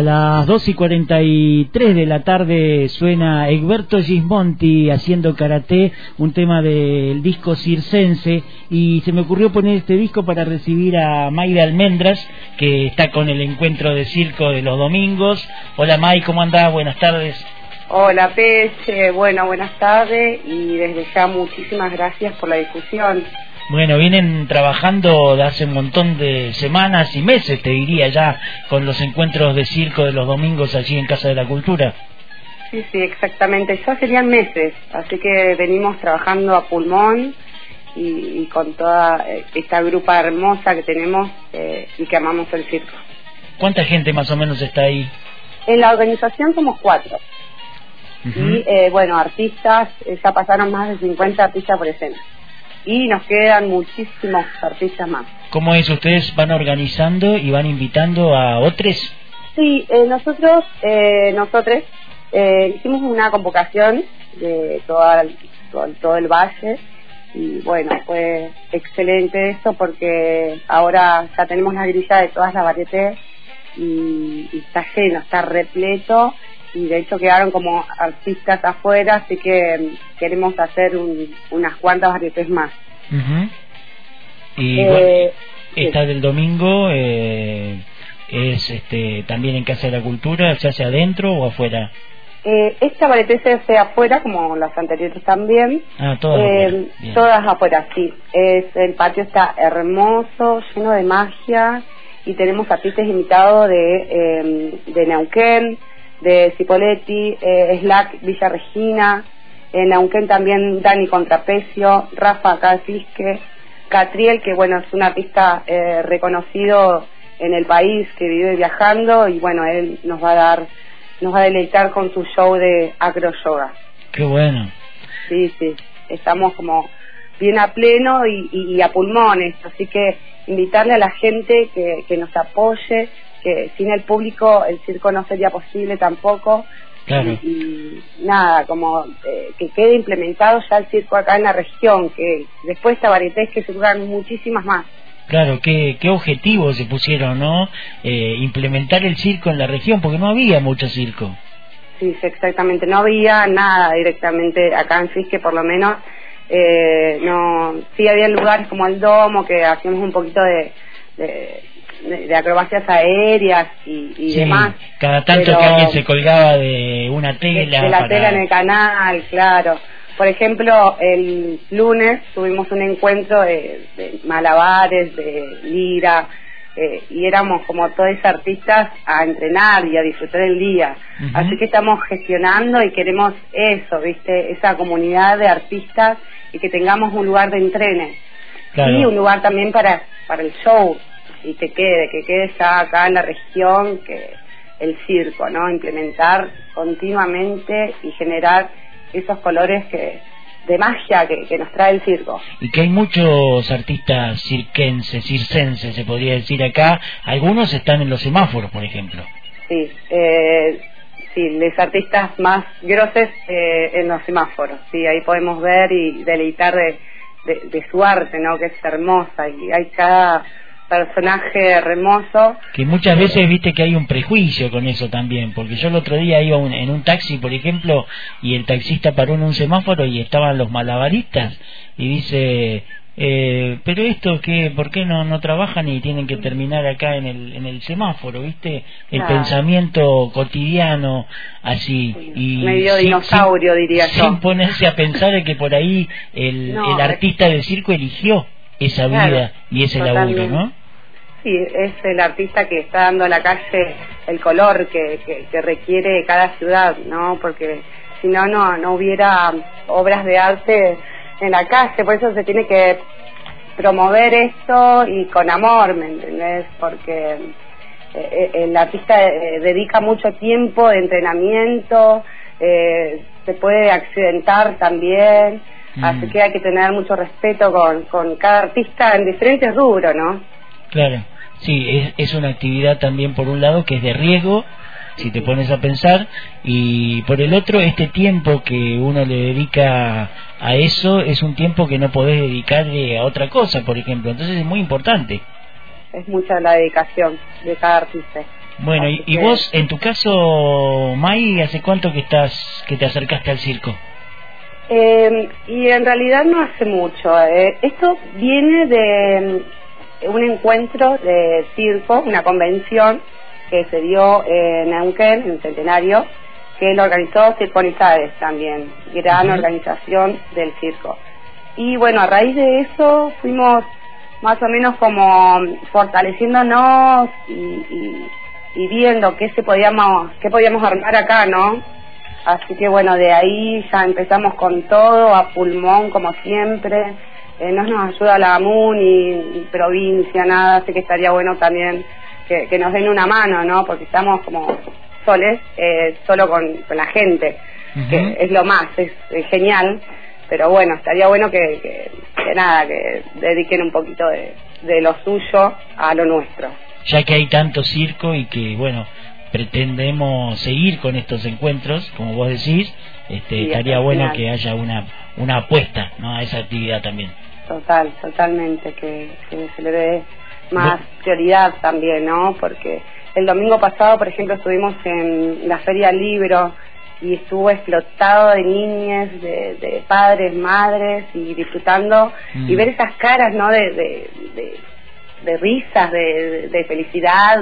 las 2:43 de la tarde suena Egberto Gismonti haciendo karaté, un tema del disco circense, y se me ocurrió poner este disco para recibir a Mayra Almendras, que está con el encuentro de circo de los domingos. Hola May, ¿cómo andás? Buenas tardes. Hola Peche, bueno, buenas tardes y desde ya muchísimas gracias por la difusión. Bueno, vienen trabajando de hace un montón de semanas y meses, te diría ya, con los encuentros de circo de los domingos allí en Casa de la Cultura. Sí, exactamente, ya serían meses, así que venimos trabajando a pulmón y con toda esta grupa hermosa que tenemos y que amamos el circo. ¿Cuánta gente más o menos está ahí? En la organización somos 4. Y bueno, artistas, ya pasaron más de 50 artistas por escena. Y nos quedan muchísimos artistas más. ¿Cómo es? ¿Ustedes van organizando y van invitando a otros? Sí, nosotros hicimos una convocación de todo el valle y bueno, fue excelente eso porque ahora ya tenemos la grilla de todas las varietés y está lleno, está repleto. Y de hecho quedaron como artistas afuera, así que queremos hacer unas cuantas varietés más. Y bueno, esta del domingo es también en Casa de la Cultura, ¿se hace adentro o afuera? Esta varieté se hace afuera, como las anteriores también. Todas afuera. Todas afuera, sí. El patio está hermoso, lleno de magia, y tenemos artistas invitados de Neuquén, de Cipolletti, Slack Villa Regina, en Neuquén también Dani Contrapecio, Rafa Casisque, Catriel, que bueno, es un artista reconocido en el país, que vive viajando, y bueno, él nos va a deleitar con su show de acro yoga. Qué bueno. Sí, estamos como bien a pleno y a pulmones, así que invitarle a la gente que nos apoye, que sin el público el circo no sería posible tampoco. Claro. Y nada, como que quede implementado ya el circo acá en la región, que después de esta varieté que surjan muchísimas más. Claro, qué objetivos se pusieron, ¿no? Implementar el circo en la región, porque no había mucho circo. Sí, exactamente, no había nada directamente acá en Fisque, por lo menos. No, sí había lugares como el Domo, que hacíamos un poquito de acrobacias aéreas y sí, demás. Cada tanto pero que alguien se colgaba de una tela. De la tela en el canal, claro. Por ejemplo, el lunes tuvimos un encuentro de malabares, de lira, y éramos como todos artistas a entrenar y a disfrutar el día. Así que estamos gestionando y queremos eso, ¿viste? Esa comunidad de artistas y que tengamos un lugar de entrene. Claro. Y un lugar también para el show. Y que quede ya acá en la región que el circo, ¿no? Implementar continuamente y generar esos colores de magia que nos trae el circo. Y que hay muchos artistas circenses, se podría decir acá. Algunos están en los semáforos, por ejemplo. Sí, los artistas más groses en los semáforos. Sí, ahí podemos ver y deleitar de su arte, ¿no? Que es hermosa y hay cada personaje hermoso. Que muchas veces viste que hay un prejuicio con eso también, porque yo el otro día iba en un taxi, por ejemplo, y el taxista paró en un semáforo y estaban los malabaristas y dice, pero esto que, ¿por qué no trabajan y tienen que terminar acá en el semáforo? ¿Viste? El pensamiento cotidiano así, y medio dinosaurio, diría yo, sin ponerse a pensar de que por ahí el artista del circo eligió esa vida y ese laburo, ¿no? Sí, es el artista que está dando a la calle el color que requiere cada ciudad, ¿no? Porque si no hubiera obras de arte en la calle, por eso se tiene que promover esto y con amor, ¿me entendés? Porque el artista dedica mucho tiempo de entrenamiento, se puede accidentar también. Así que hay que tener mucho respeto con cada artista en diferentes rubros, ¿no? Claro, sí, es una actividad también por un lado que es de riesgo, si te pones a pensar, y por el otro este tiempo que uno le dedica a eso es un tiempo que no podés dedicarle a otra cosa, por ejemplo, entonces es muy importante. Es mucha la dedicación de cada artista. Bueno, y vos, en tu caso, May, ¿hace cuánto que te acercaste al circo? Y en realidad no hace mucho. Esto viene de un encuentro de circo, una convención que se dio en Neuquén, en el Centenario, que lo organizó Circonizades también, gran organización del circo. Y bueno, a raíz de eso fuimos más o menos como fortaleciéndonos y viendo qué podíamos armar acá, ¿no? Así que bueno, de ahí ya empezamos con todo, a pulmón como siempre. No nos ayuda la AMUN ni provincia, nada, así que estaría bueno también que nos den una mano, ¿no? Porque estamos como soles, solo con la gente, que es lo más, es genial, pero bueno, estaría bueno que dediquen un poquito de lo suyo a lo nuestro. Ya que hay tanto circo y que, bueno, pretendemos seguir con estos encuentros, como vos decís, sí, estaría bueno que haya una apuesta, ¿no?, a esa actividad también. Totalmente, que se le dé más prioridad también, ¿no? Porque el domingo pasado, por ejemplo, estuvimos en la Feria del Libro y estuvo explotado de niñas, de padres, madres, y disfrutando, y ver esas caras, ¿no?, de risas, de felicidad,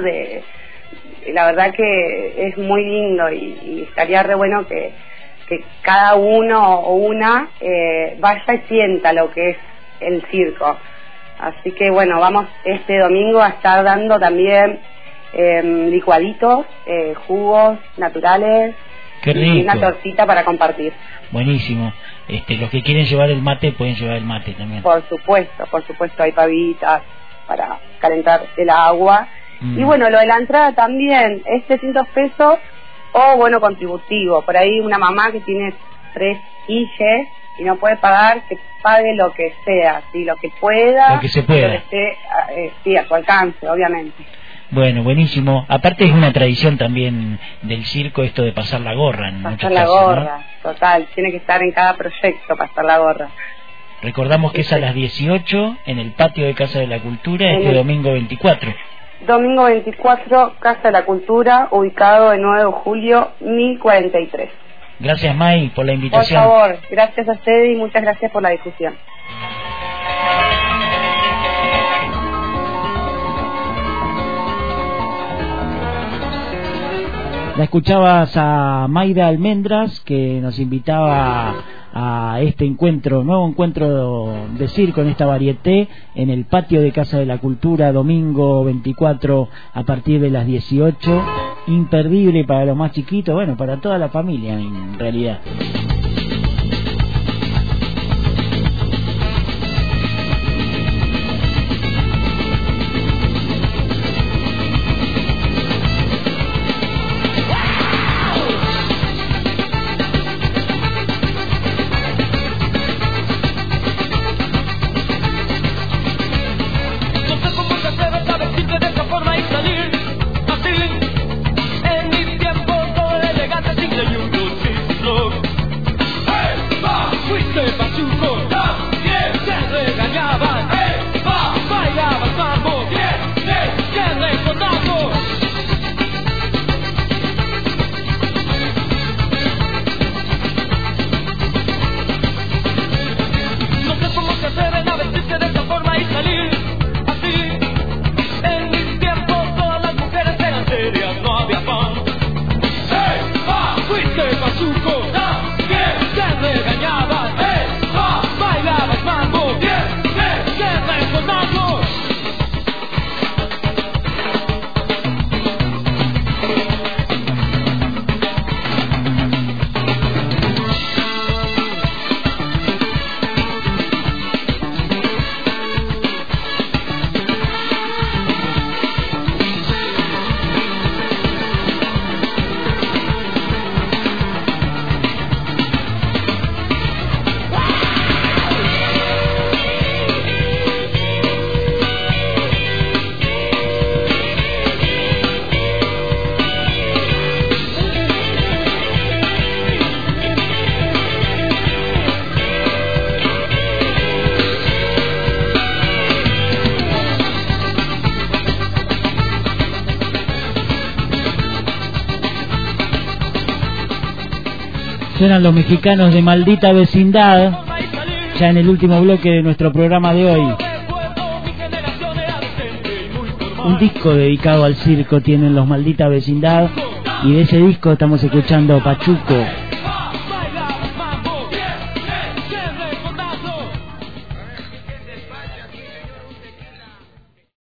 la verdad que es muy lindo, y estaría re bueno que cada uno o una vaya y sienta lo que es el circo. Así que bueno, vamos este domingo a estar dando también licuaditos, jugos naturales. Qué rico. Y una tortita para compartir. Buenísimo. Los que quieren llevar el mate pueden llevar el mate también. Por supuesto, hay pavitas para calentar el agua. Y bueno, lo de la entrada también es 300 pesos o bono contributivo. Por ahí una mamá que tiene 3 hijas y no puede pagar, que pague lo que sea, ¿sí? Lo que pueda, lo que se pueda, lo que esté sí, a su alcance, obviamente. Bueno, buenísimo. Aparte es una tradición también del circo esto de pasar la gorra. Pasar la gorra, ¿no? Total, tiene que estar en cada proyecto pasar la gorra. Recordamos que es a las 18 en el patio de Casa de la Cultura, domingo 24. Domingo 24, Casa de la Cultura, ubicado en 9 de julio, 1043. Gracias, May, por la invitación. Por favor, gracias a usted y muchas gracias por la discusión. La escuchabas a Mayra Almendras, que nos invitaba a este nuevo encuentro de circo en esta varieté, en el patio de Casa de la Cultura, domingo 24 a partir de las 18. Imperdible para los más chiquitos, bueno, para toda la familia en realidad. Suenan los mexicanos de Maldita Vecindad, ya en el último bloque de nuestro programa de hoy. Un disco dedicado al circo tienen los Maldita Vecindad, y de ese disco estamos escuchando Pachuco.